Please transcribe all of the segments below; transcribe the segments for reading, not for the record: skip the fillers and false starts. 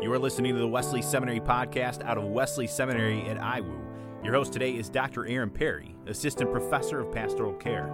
You are listening to the Wesley Seminary podcast out of Wesley Seminary at IWU. Your host today is Dr. Aaron Perry, Assistant Professor of Pastoral Care.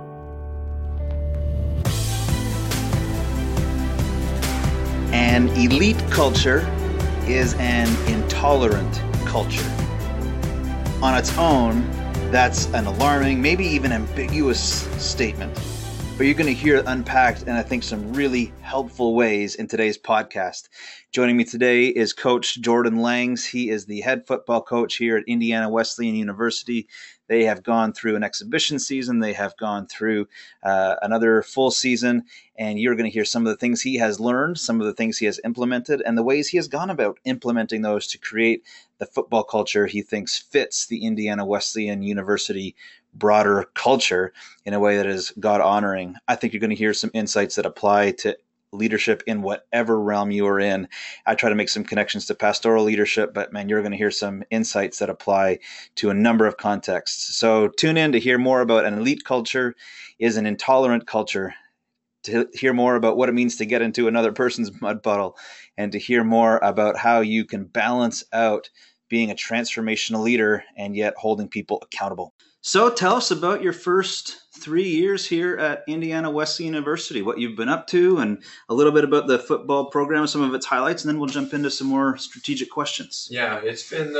An elite culture is an intolerant culture. On its own, that's an alarming, maybe even ambiguous statement. But you're going to hear it unpacked in, I think, some really helpful ways in today's podcast. Joining me today is Coach Jordan Langs. He is the head football coach here at Indiana Wesleyan University. They have gone through an exhibition season. They have gone through another full season. And you're going to hear some of the things he has learned, some of the things he has implemented, and the ways he has gone about implementing those to create the football culture he thinks fits the Indiana Wesleyan University broader culture in a way that is God-honoring. I think you're going to hear some insights that apply to leadership in whatever realm you are in. I try to make some connections to pastoral leadership, but man, you're going to hear some insights that apply to a number of contexts. So tune in to hear more about an elite culture is an intolerant culture, to hear more about what it means to get into another person's mud puddle, and to hear more about how you can balance out being a transformational leader and yet holding people accountable. So tell us about your first 3 years here at Indiana Wesleyan University, what you've been up to, and a little bit about the football program, some of its highlights, and then we'll jump into some more strategic questions. Yeah, it's been,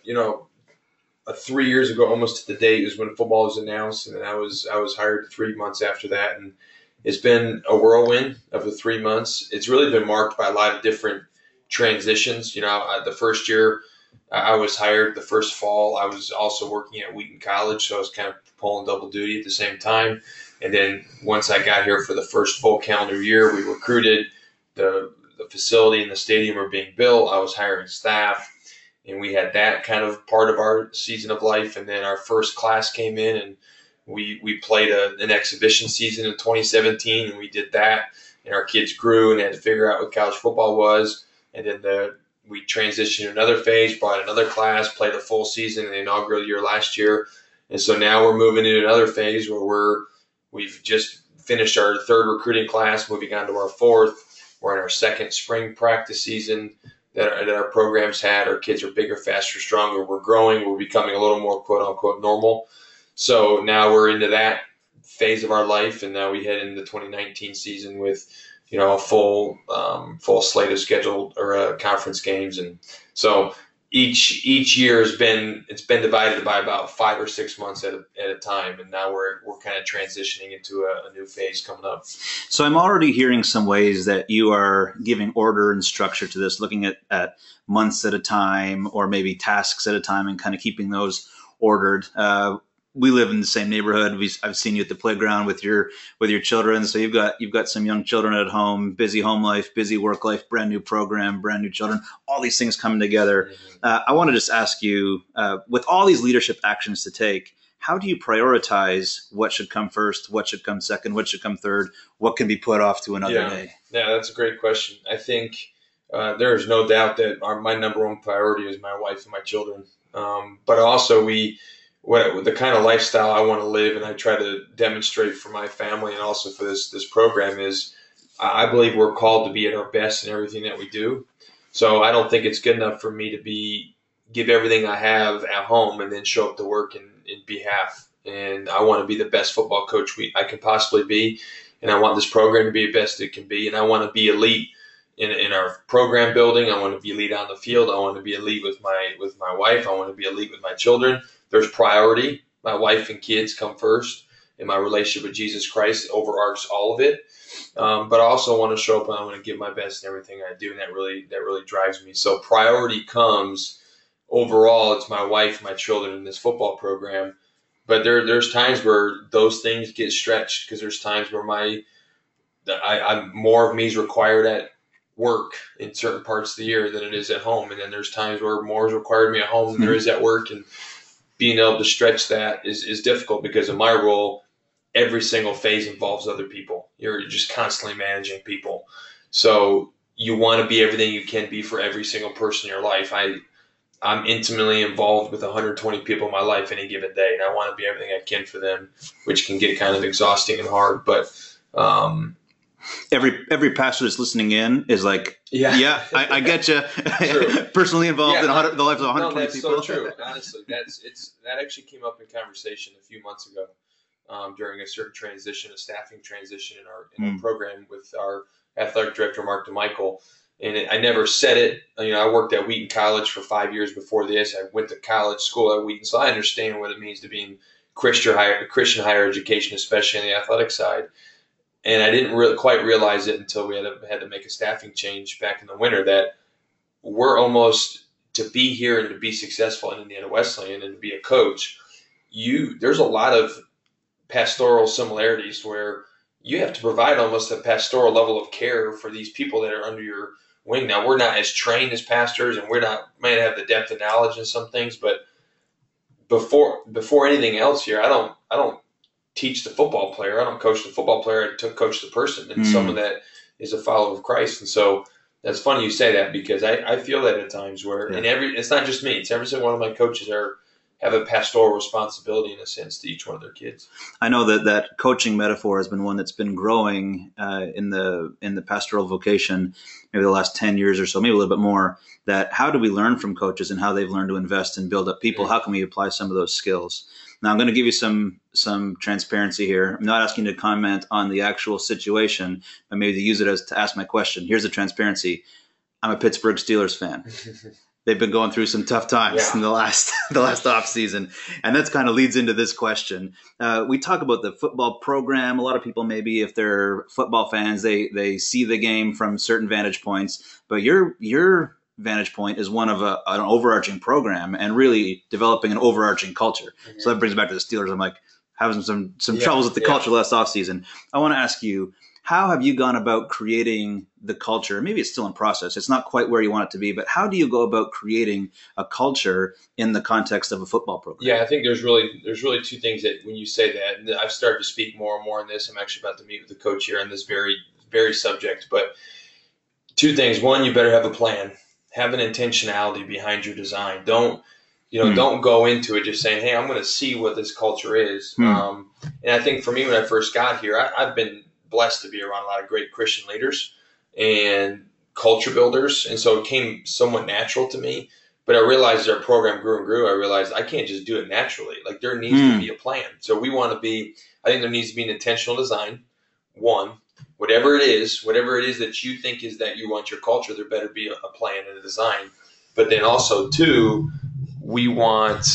3 years ago, almost to the date, was when football was announced, and then I was hired 3 months after that, and it's been a whirlwind of the 3 months. It's really been marked by a lot of different transitions. The first year I was hired, the first fall, I was also working at Wheaton College, so I was kind of pulling double duty at the same time. And then once I got here for the first full calendar year, we recruited, the facility and the stadium were being built. I was hiring staff, and we had that kind of part of our season of life. And then our first class came in, and we played an exhibition season in 2017, and we did that. And our kids grew and had to figure out what college football was. And then we transitioned to another phase, brought another class, played a full season in the inaugural year last year. And so now we're moving into another phase where we've just finished our third recruiting class, moving on to our fourth. We're in our second spring practice season that our programs had. Our kids are bigger, faster, stronger. We're growing. We're becoming a little more quote-unquote normal. So now we're into that phase of our life, and now we head into the 2019 season with a full slate of scheduled or conference games. And so each year it's been divided by about 5 or 6 months at a time. And now we're kind of transitioning into a new phase coming up. So I'm already hearing some ways that you are giving order and structure to this, looking at months at a time or maybe tasks at a time and kind of keeping those ordered. We live in the same neighborhood. I've seen you at the playground with your children. So you've got some young children at home, busy home life, busy work life, brand new program, brand new children, all these things coming together. I want to just ask you, with all these leadership actions to take, how do you prioritize what should come first, what should come second, what should come third, what can be put off to another day? Yeah, that's a great question. I think there is no doubt that my number one priority is my wife and my children. But also the kind of lifestyle I want to live and I try to demonstrate for my family and also for this program is I believe we're called to be at our best in everything that we do. So I don't think it's good enough for me to give everything I have at home and then show up to work and be half. And I want to be the best football coach I can possibly be. And I want this program to be the best it can be. And I want to be elite in our program building. I want to be elite on the field. I want to be elite with my wife. I want to be elite with my children. There's priority. My wife and kids come first, and my relationship with Jesus Christ overarches all of it. But I also want to show up and I want to give my best in everything I do, and that really drives me. So priority comes overall. It's my wife, my children, and this football program. But there's times where those things get stretched because there's times where more of me is required at work in certain parts of the year than it is at home, and then there's times where more is required of me at home than there is at work, and being able to stretch that is difficult because in my role, every single phase involves other people. You're just constantly managing people. So you want to be everything you can be for every single person in your life. I'm intimately involved with 120 people in my life any given day, and I want to be everything I can for them, which can get kind of exhausting and hard. But Every pastor that's listening in is like, I get you. Personally involved in the lives of 120 that's people. That's so true. Honestly, that actually came up in conversation a few months ago during a certain transition, a staffing transition in our program with our athletic director, Mark DeMichael. And I never said it. I worked at Wheaton College for 5 years before this. I went to college school at Wheaton, so I understand what it means to be in Christian higher education, especially on the athletic side. And I didn't quite realize it until we had to make a staffing change back in the winter that we're almost, to be here and to be successful in Indiana Wesleyan and to be a coach, there's a lot of pastoral similarities where you have to provide almost a pastoral level of care for these people that are under your wing. Now, we're not as trained as pastors, and might have the depth of knowledge in some things, but before anything else here, I don't teach the football player. I don't coach the football player. I coach the person and someone that is a follower of Christ. And so that's funny you say that, because I feel that at times where it's not just me. It's every single one of my coaches have a pastoral responsibility in a sense to each one of their kids. I know that coaching metaphor has been one that's been growing in the pastoral vocation maybe the last 10 years or so, maybe a little bit more. That how do we learn from coaches and how they've learned to invest and build up people? How can we apply some of those skills? Now, I'm going to give you some transparency here. I'm not asking you to comment on the actual situation, but maybe to use it to ask my question. Here's the transparency. I'm a Pittsburgh Steelers fan. They've been going through some tough times in the last off season, and that's kind of leads into this question. We talk about the football program. A lot of people, maybe if they're football fans, they see the game from certain vantage points, but your vantage point is one of an overarching program and really developing an overarching culture. Mm-hmm. So that brings me back to the Steelers. I'm like having some troubles with the culture last off season. I want to ask you, how have you gone about creating the culture? Maybe it's still in process. It's not quite where you want it to be, but how do you go about creating a culture in the context of a football program? Yeah, I think there's really two things that when you say that, and I've started to speak more and more on this. I'm actually about to meet with the coach here on this very, very subject. But two things. One, you better have a plan. Have an intentionality behind your design. Don't go into it just saying, hey, I'm going to see what this culture is. And I think for me, when I first got here, I've been blessed to be around a lot of great Christian leaders and culture builders. And so it came somewhat natural to me, but I realized as our program grew and grew, I realized I can't just do it naturally. Like there needs to be a plan. So I think there needs to be an intentional design. One, whatever it is that you think is that you want your culture, there better be a plan and a design. But then also two, we want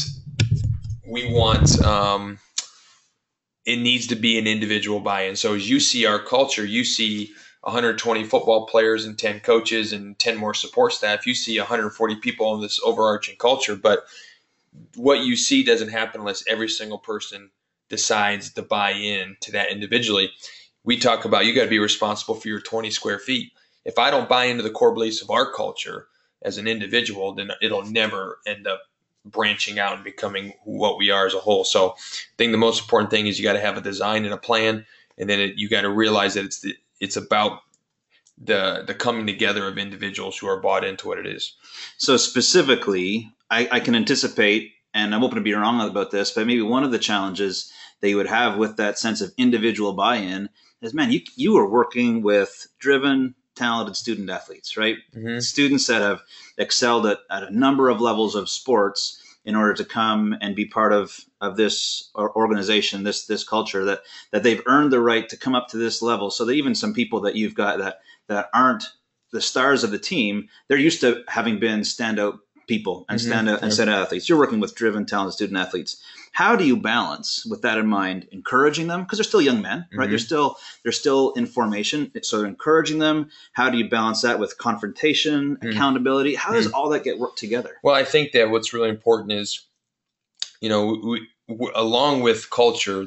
it needs to be an individual buy-in. So as you see our culture, you see 120 football players and 10 coaches and 10 more support staff. You see 140 people in this overarching culture, but what you see doesn't happen unless every single person decides to buy in to that individually. We talk about you got to be responsible for your 20 square feet. If I don't buy into the core beliefs of our culture as an individual, then it'll never end up branching out and becoming what we are as a whole. So I think the most important thing is you got to have a design and a plan, and then you got to realize that it's about the coming together of individuals who are bought into what it is. So specifically, I can anticipate, and I'm open to be wrong about this, but maybe one of the challenges that you would have with that sense of individual buy-in is, man, you are working with driven, talented student athletes, right? Mm-hmm. Students that have excelled at a number of levels of sports in order to come and be part of this organization, this culture, that they've earned the right to come up to this level. So that even some people that you've got that aren't the stars of the team, they're used to having been standout people and standout athletes. You're working with driven, talented student athletes. How do you balance, with that in mind, encouraging them? Because they're still young men, right? Mm-hmm. They're still in formation. So encouraging them. How do you balance that with confrontation, accountability? How does all that get worked together? Well, I think that what's really important is, we along with culture,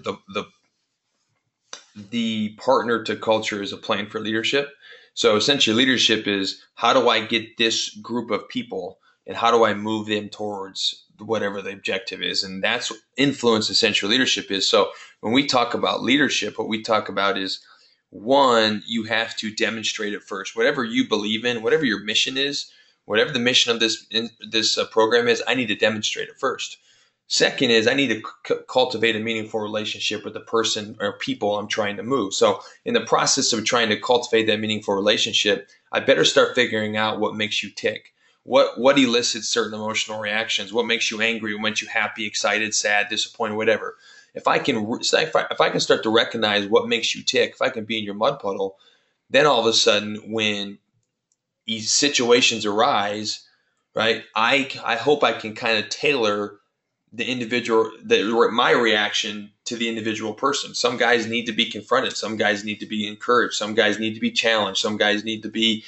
the partner to culture is a plan for leadership. So essentially leadership is, how do I get this group of people and how do I move them towards whatever the objective is? And that's what influence essential leadership is. So when we talk about leadership, what we talk about is, one, you have to demonstrate it first. Whatever you believe in, whatever your mission is, whatever the mission of this program is, I need to demonstrate it first. Second is I need to cultivate a meaningful relationship with the person or people I'm trying to move. So in the process of trying to cultivate that meaningful relationship, I better start figuring out what makes you tick. What elicits certain emotional reactions? What makes you angry? What makes you happy, excited, sad, disappointed, whatever? If I can start to recognize what makes you tick, if I can be in your mud puddle, then all of a sudden when these situations arise, right, I hope I can kind of tailor my reaction to the individual person. Some guys need to be confronted. Some guys need to be encouraged. Some guys need to be challenged. Some guys need to be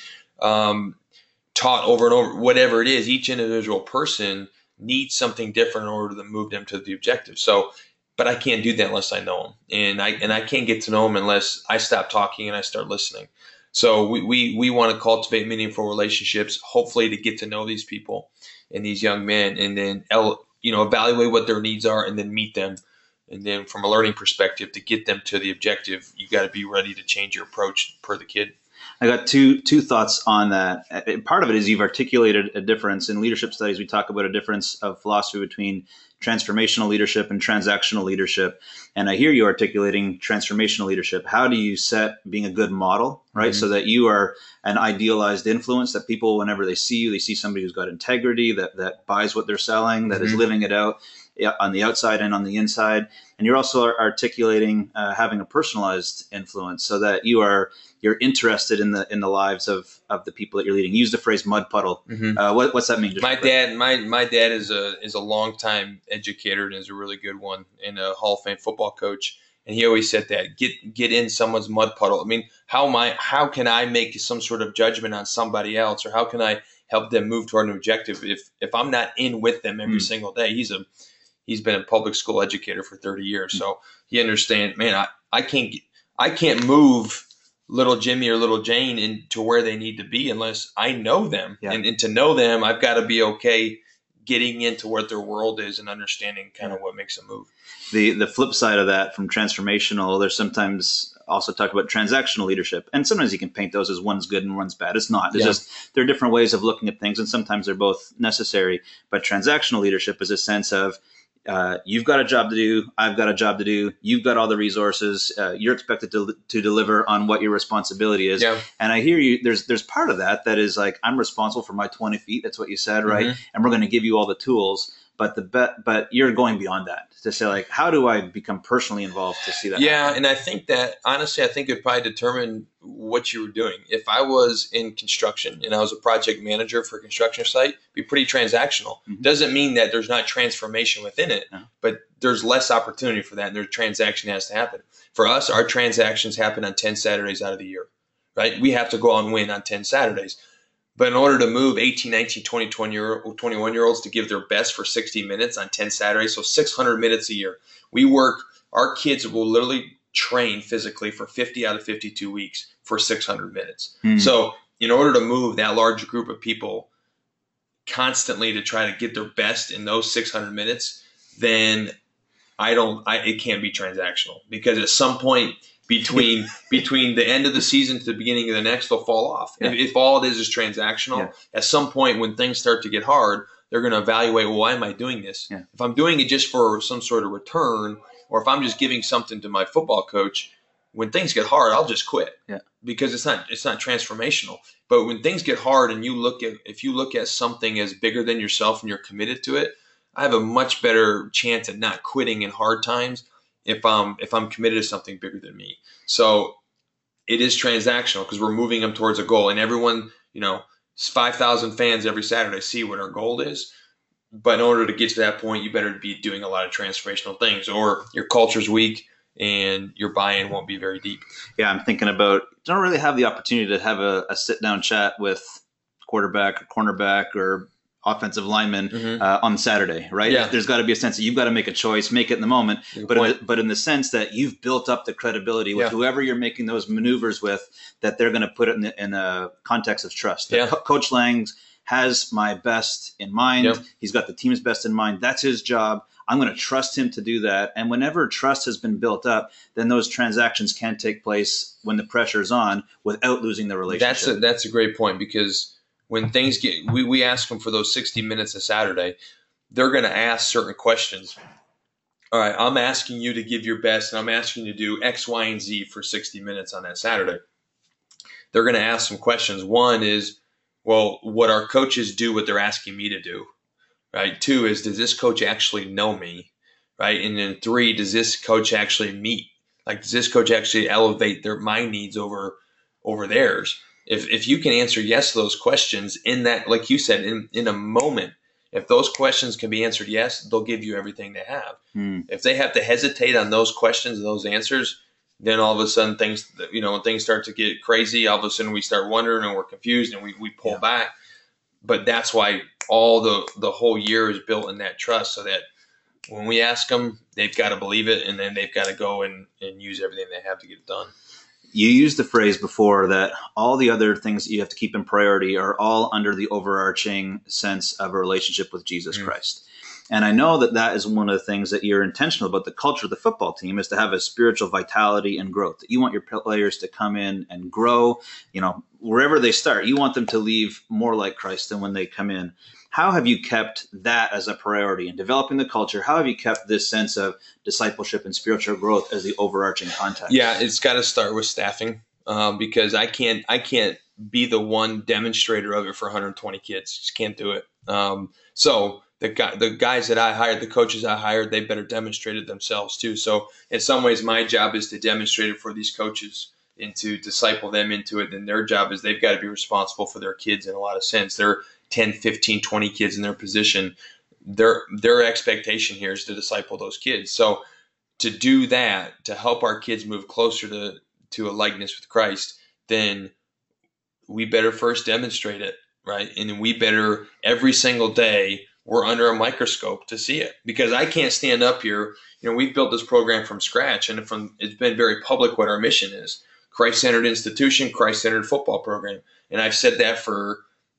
taught over and over. Whatever it is, each individual person needs something different in order to move them to the objective. So, but I can't do that unless I know them, and I can't get to know them unless I stop talking and I start listening. So we want to cultivate meaningful relationships, hopefully to get to know these people and these young men, and then evaluate what their needs are and then meet them. And then from a learning perspective, to get them to the objective, you got to be ready to change your approach per the kid. I got two thoughts on that. Part of it is you've articulated a difference. In leadership studies, we talk about a difference of philosophy between transformational leadership and transactional leadership. And I hear you articulating transformational leadership. How do you set being a good model, right? Mm-hmm. So that you are an idealized influence, that people, whenever they see you, they see somebody who's got integrity, that buys what they're selling, that is living it out on the outside and on the inside. And you're also articulating having a personalized influence, so that you're interested in the lives of the people that you're leading. You use the phrase mud puddle. Mm-hmm. What's that mean? My dad is a longtime educator and is a really good one, and a Hall of Fame football coach. And he always said that get in someone's mud puddle. I mean, how can I make some sort of judgment on somebody else, or how can I help them move toward an objective if I'm not in with them every single day? He's been a public school educator for 30 years, so he understands. Man, I can't move little Jimmy or little Jane into where they need to be unless I know them. Yeah. And to know them, I've got to be okay getting into what their world is and understanding kind of what makes them move. The flip side of that, from transformational, there's sometimes also talked about transactional leadership. And sometimes you can paint those as one's good and one's bad. It's not. There's just, there are different ways of looking at things, and sometimes they're both necessary. But transactional leadership is a sense of, you've got a job to do, I've got a job to do, you've got all the resources, you're expected to deliver on what your responsibility is. Yeah. And I hear you, there's part of that is like, I'm responsible for my 20 feet. That's what you said, right? Mm-hmm. And we're going to give you all the tools. But you're going beyond that to say, like, how do I become personally involved to see that? Yeah. And I think that, honestly, it would probably determine what you were doing. If I was in construction and I was a project manager for a construction site, it'd be pretty transactional. Mm-hmm. Doesn't mean that there's not transformation within it, but there's less opportunity for that, and their transaction has to happen. For us, our transactions happen on 10 Saturdays out of the year, right? We have to go out and win on 10 Saturdays. But in order to move 18, 19, 20, 21-year-olds to give their best for 60 minutes on 10 Saturdays, so 600 minutes a year, our kids will literally train physically for 50 out of 52 weeks for 600 minutes. Mm. So in order to move that large group of people constantly to try to get their best in those 600 minutes, then it can't be transactional, because at some point between the end of the season to the beginning of the next, they'll fall off. Yeah. If all it is transactional, at some point when things start to get hard, they're going to evaluate, well, why am I doing this? Yeah. If I'm doing it just for some sort of return, or if I'm just giving something to my football coach, when things get hard, I'll just quit. Yeah. Because it's not transformational. But when things get hard, and if you look at something as bigger than yourself and you're committed to it, I have a much better chance at not quitting in hard times if I'm committed to something bigger than me. So it is transactional, because we're moving them towards a goal, and everyone, 5,000 fans every Saturday see what our goal is. But in order to get to that point, you better be doing a lot of transformational things, or your culture's weak and your buy-in won't be very deep. Yeah, I'm thinking about, don't really have the opportunity to have a sit-down chat with quarterback or cornerback or offensive lineman on Saturday, right? Yeah. There's got to be a sense that you've got to make a choice, make it in the moment, but in the sense that you've built up the credibility with whoever you're making those maneuvers with, that they're going to put it in a context of trust. Yeah. Coach Lang has my best in mind. Yep. He's got the team's best in mind. That's his job. I'm going to trust him to do that. And whenever trust has been built up, then those transactions can take place when the pressure's on without losing the relationship. That's a great point, because when things we ask them for those 60 minutes a Saturday, they're going to ask certain questions. All right, I'm asking you to give your best, and I'm asking you to do X, Y, and Z for 60 minutes on that Saturday. They're going to ask some questions. One is, well, what our coaches do what they're asking me to do, right? 2 is, does this coach actually know me, right? And then 3, does this coach actually meet? Like, does this coach actually elevate my needs over theirs? If you can answer yes to those questions in that, like you said, in a moment, if those questions can be answered yes, they'll give you everything they have. If they have to hesitate on those questions and those answers, then all of a sudden things, when things start to get crazy, all of a sudden we start wondering and we're confused and we pull back. But that's why all the whole year is built in that trust, so that when we ask them, they've got to believe it, and then they've got to go and use everything they have to get it done. You used the phrase before that all the other things that you have to keep in priority are all under the overarching sense of a relationship with Jesus Christ. And I know that is one of the things that you're intentional about. The culture of the football team is to have a spiritual vitality and growth, that you want your players to come in and grow, wherever they start. You want them to leave more like Christ than when they come in. How have you kept that as a priority in developing the culture? How have you kept this sense of discipleship and spiritual growth as the overarching context? Yeah, it's got to start with staffing, because I can't be the one demonstrator of it for 120 kids. Just can't do it. So the guys that I hired, the coaches I hired, they better demonstrate it themselves too. So in some ways, my job is to demonstrate it for these coaches and to disciple them into it. Then their job is they've got to be responsible for their kids in a lot of sense. They're 10, 15, 20 kids in their position. Their expectation here is to disciple those kids. So to do that, to help our kids move closer to a likeness with Christ, then we better first demonstrate it, right? And we better, every single day, we're under a microscope to see it. Because I can't stand up here. We've built this program from scratch, and it's been very public what our mission is. Christ-centered institution, Christ-centered football program. And I've said that for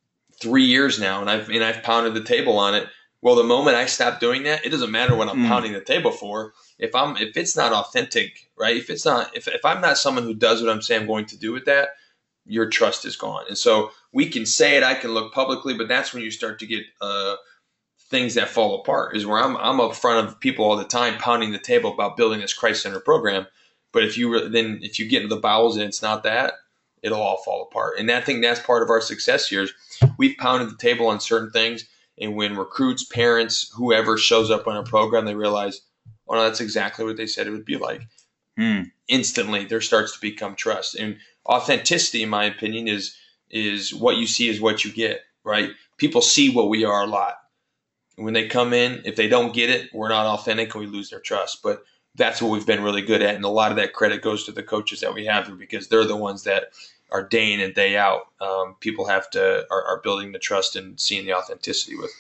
3 years now, and I've pounded the table on it. Well, the moment I stop doing that, it doesn't matter what I'm pounding the table for. If it's not authentic, right? If I'm not someone who does what I'm saying I'm going to do with that, your trust is gone. And so we can say it, I can look publicly, but that's when you start to get things that fall apart. Is where I'm up front of people all the time, pounding the table about building this Christ-centered program. But if you get into the bowels and it's not that, it'll all fall apart. And I think that's part of our success here. We've pounded the table on certain things, and when recruits, parents, whoever shows up on a program, they realize, oh no, that's exactly what they said it would be like. Instantly, there starts to become trust. And authenticity, in my opinion, is what you see is what you get, right? People see what we are a lot. When they come in, if they don't get it, we're not authentic and we lose their trust. But that's what we've been really good at. And a lot of that credit goes to the coaches that we have, because they're the ones that are day in and day out. People are building the trust and seeing the authenticity with.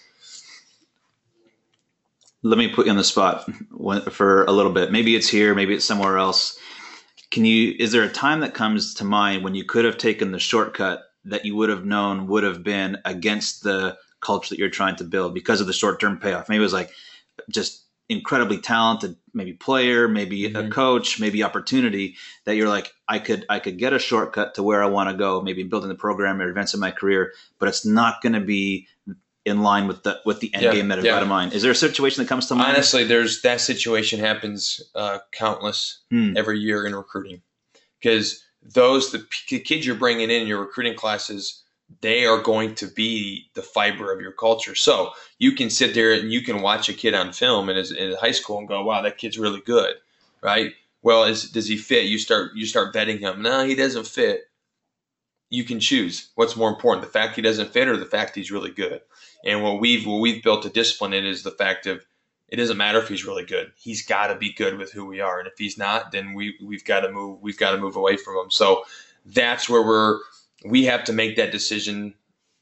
Let me put you on the spot for a little bit. Maybe it's here, maybe it's somewhere else. Is there a time that comes to mind when you could have taken the shortcut that you would have known would have been against the culture that you're trying to build because of the short-term payoff? Maybe it was like just incredibly talented, maybe player, maybe a coach, maybe opportunity that you're like, I could get a shortcut to where I want to go, maybe building the program or advancing my career, but it's not going to be in line with the end game that I've got in mind. Is there a situation that comes to mind? Honestly, that situation happens countless every year in recruiting, because the kids you're bringing in your recruiting classes, they are going to be the fiber of your culture. So you can sit there and you can watch a kid on film in high school and go, wow, that kid's really good, right? Well, does he fit? You start vetting him. No, he doesn't fit. You can choose. What's more important, the fact he doesn't fit or the fact he's really good? And what we've built a discipline in is the fact of, it doesn't matter if he's really good. He's got to be good with who we are. And if he's not, then we've got to move away from him. So that's where we have to make that decision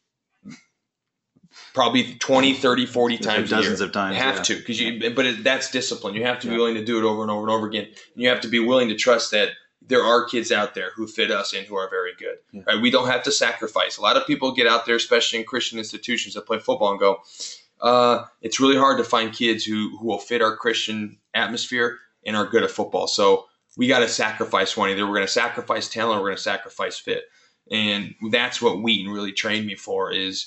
probably 20, 30, 40 times a year. Dozens of times. Have to, because that's discipline. You have to be willing to do it over and over and over again. And you have to be willing to trust that there are kids out there who fit us and who are very good. Yeah. Right? We don't have to sacrifice. A lot of people get out there, especially in Christian institutions that play football, and go, it's really hard to find kids who will fit our Christian atmosphere and are good at football. So we got to sacrifice one. Either we're going to sacrifice talent or we're going to sacrifice fit. And that's what Wheaton really trained me for is,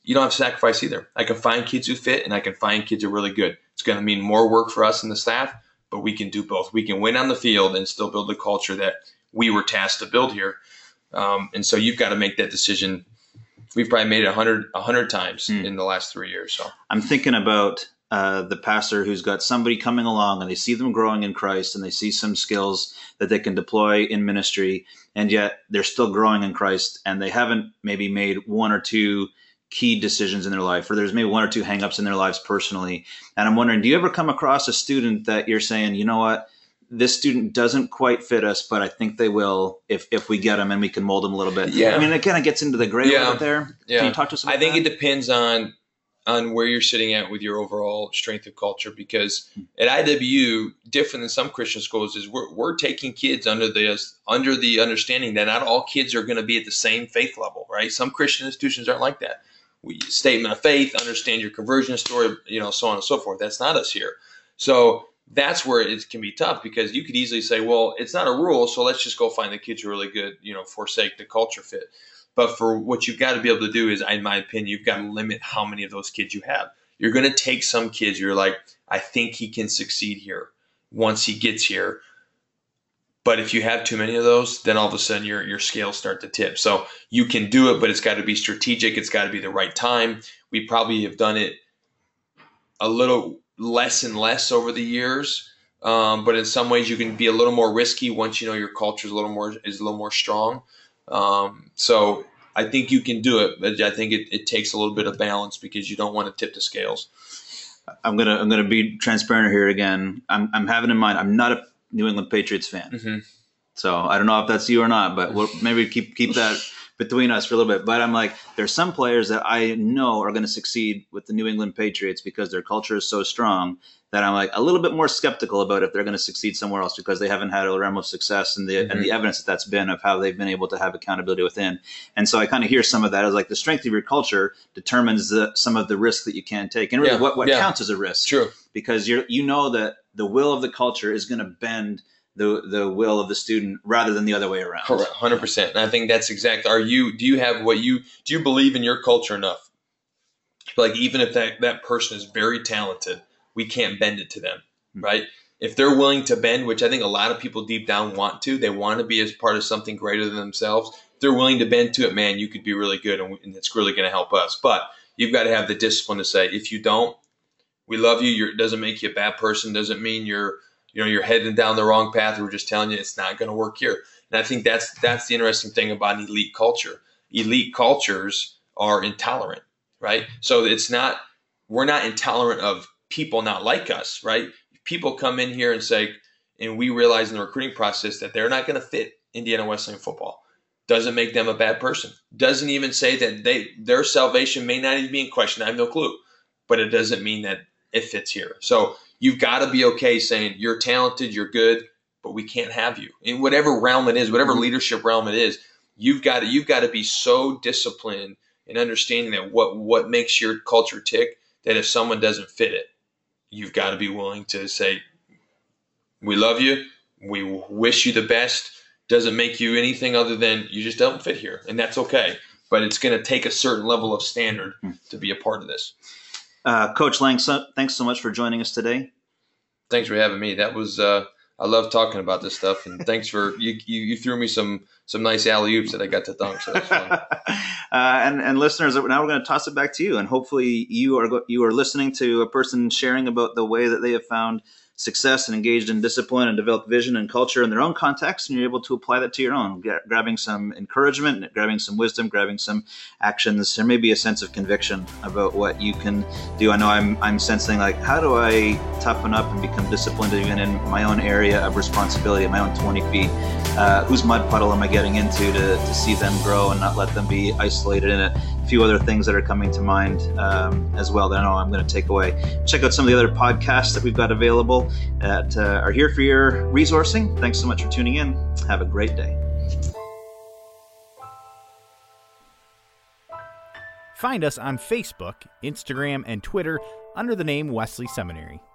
you don't have to sacrifice either. I can find kids who fit, and I can find kids who are really good. It's going to mean more work for us and the staff, but we can do both. We can win on the field and still build the culture that we were tasked to build here. And so you've got to make that decision. We've probably made it 100 times in the last 3 years. So I'm thinking about the pastor who's got somebody coming along and they see them growing in Christ and they see some skills that they can deploy in ministry, and yet they're still growing in Christ and they haven't maybe made one or two key decisions in their life, or there's maybe one or two hangups in their lives personally. And I'm wondering, do you ever come across a student that you're saying, you know what, this student doesn't quite fit us, but I think they will if we get them and we can mold them a little bit? Yeah. I mean, it kind of gets into the gray a little bit there. Yeah. Can you talk to us about that? I think it depends on where you're sitting at with your overall strength of culture, because at IWU, different than some Christian schools, is we're taking kids under the understanding that not all kids are going to be at the same faith level, right? Some Christian institutions aren't like that. Statement of faith, understand your conversion story, so on and so forth. That's not us here. So that's where it can be tough, because you could easily say, well, it's not a rule, so let's just go find the kids who are really good, forsake the culture fit. But for what you've got to be able to do is, in my opinion, you've got to limit how many of those kids you have. You're going to take some kids, you're like, I think he can succeed here once he gets here. But if you have too many of those, then all of a sudden your scales start to tip. So you can do it, but it's got to be strategic. It's got to be the right time. We probably have done it a little less and less over the years. But in some ways you can be a little more risky once your culture is a little more strong. So I think you can do it, but I think it takes a little bit of balance, because you don't want to tip the scales. I'm gonna be transparent here again. I'm having in mind, I'm not a New England Patriots fan. Mm-hmm. So I don't know if that's you or not, but we'll maybe keep that between us for a little bit. But I'm like, there's some players that I know are going to succeed with the New England Patriots because their culture is so strong, that I'm like a little bit more skeptical about if they're going to succeed somewhere else, because they haven't had a realm of success and the evidence that's been of how they've been able to have accountability within. And so I kind of hear some of that as like the strength of your culture determines some of the risk that you can take, and really what counts as a risk. True. Because you know that the will of the culture is going to bend the will of the student rather than the other way around. Correct, 100%. And I think that's exact. Do you believe in your culture enough? Like, even if that person is very talented, we can't bend it to them, right? If they're willing to bend, which I think a lot of people deep down want to, they want to be as part of something greater than themselves. If they're willing to bend to it, man, you could be really good, and it's really going to help us. But you've got to have the discipline to say, if you don't, we love you. It doesn't make you a bad person. Doesn't mean you're heading down the wrong path. We're just telling you it's not going to work here. And I think that's the interesting thing about an elite culture. Elite cultures are intolerant, right? So we're not intolerant of people not like us, right? People come in here and say, and we realize in the recruiting process that they're not going to fit Indiana Wesleyan football. Doesn't make them a bad person. Doesn't even say that their salvation may not even be in question. I have no clue. But it doesn't mean that it fits here. So you've got to be okay saying you're talented, you're good, but we can't have you. In whatever realm it is, whatever leadership realm it is, you've got to be so disciplined in understanding that what makes your culture tick, that if someone doesn't fit it, you've got to be willing to say, we love you, we wish you the best. Doesn't make you anything other than you just don't fit here, and that's okay. But it's going to take a certain level of standard to be a part of this. Coach Lang, thanks so much for joining us today. Thanks for having me. That was I love talking about this stuff, and thanks for you threw me some nice alley-oops that I got to dunk. So that's fun. And listeners, now we're going to toss it back to you, and hopefully you are listening to a person sharing about the way that they have found success and engaged in discipline and developed vision and culture in their own context, and you're able to apply that to your own, grabbing some encouragement, grabbing some wisdom, grabbing some actions. There may be a sense of conviction about what you can do. I know I'm sensing, like, how do I toughen up and become disciplined even in my own area of responsibility, my own 20 feet? Whose mud puddle am I getting into to see them grow and not let them be isolated in it? A few other things that are coming to mind as well that I know I'm going to take away. Check out some of the other podcasts that we've got available that are here for your resourcing. Thanks so much for tuning in. Have a great day. Find us on Facebook, Instagram, and Twitter under the name Wesley Seminary.